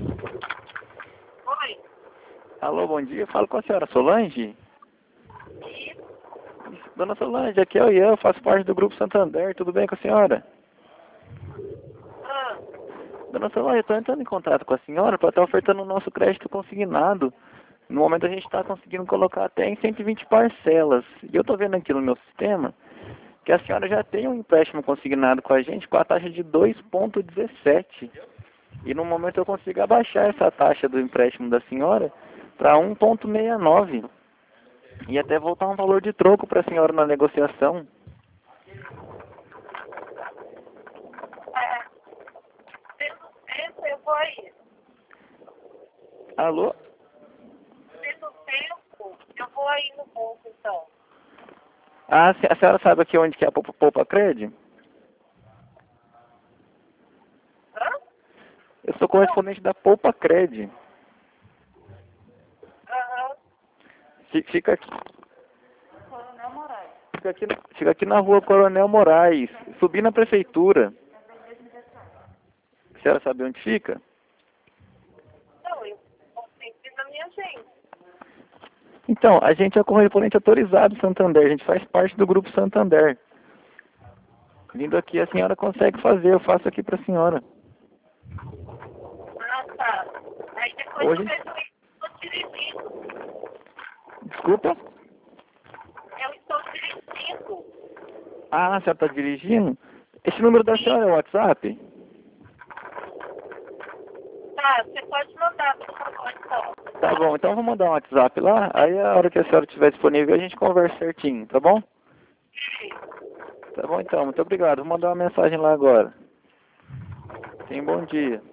Oi. Alô, bom dia. Falo com a senhora Solange. Dona Solange, aqui é o Ian, faço parte do Grupo Santander. Tudo bem com a senhora? Ah, Dona Solange, eu estou entrando em contato com a senhora para estar ofertando o nosso crédito consignado. No momento a gente está conseguindo colocar até em 120 parcelas. E eu estou vendo aqui no meu sistema que a senhora já tem um empréstimo consignado com a gente com a taxa de 2,17. E no momento eu consigo abaixar essa taxa do empréstimo da senhora para 1,69. E até voltar um valor de troco para a senhora na negociação. é. Tendo tempo, eu vou aí. Alô? Tendo tempo, eu vou aí no banco, então. Ah, a senhora sabe aqui onde que é a Poupa Cred? Hã? Eu sou correspondente da Poupa Cred. Aham. Fica aqui, Coronel Moraes. fica aqui na rua Coronel Moraes, subindo na prefeitura. A senhora sabe onde fica? Não, eu vou sempre na minha agência. Então, a gente é correspondente autorizado do Santander, a gente faz parte do Grupo Santander. Vindo aqui a senhora consegue fazer, eu faço aqui para a senhora. Ah, tá. Aí depois Hoje, eu vejo isso. Estou dirigindo. desculpa. Eu estou dirigindo. Ah, a senhora está dirigindo? Esse número da senhora é o WhatsApp? Tá, você pode mandar, por favor, então. Tá bom, então eu vou mandar um WhatsApp lá, aí a hora que a senhora estiver disponível a gente conversa certinho, tá bom? Tá bom então, muito obrigado. Vou mandar uma mensagem lá agora. Tenha um bom dia.